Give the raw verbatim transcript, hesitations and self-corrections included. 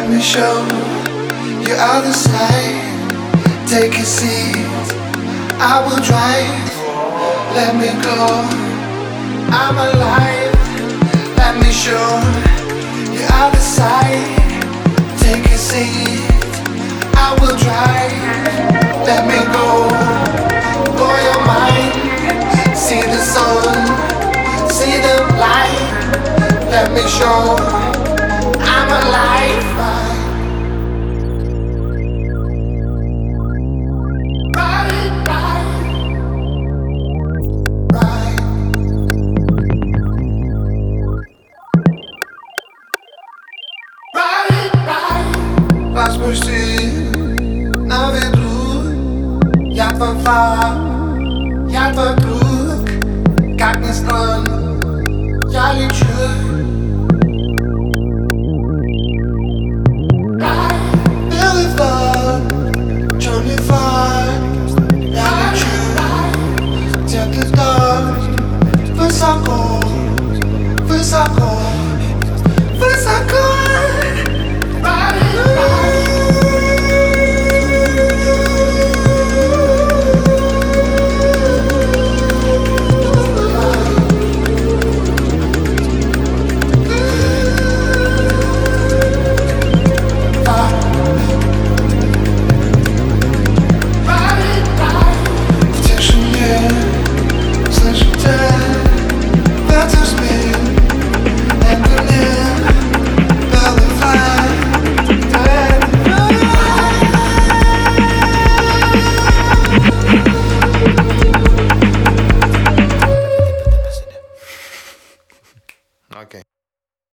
Let me show you other side. Take a seat, I will drive. Let me go, I'm alive. Let me show you other side. Take a seat, I will drive. Let me go, blow your mind. See the sun, see the light. Let me show I'm alive. Lass mich sehen, na wie du. Jag var far, jag var bruk. Kakken strand, jeg liker. Billy far, Johnny far, jeg liker. Tæt det godt, for så godt, for så godt, for så godt.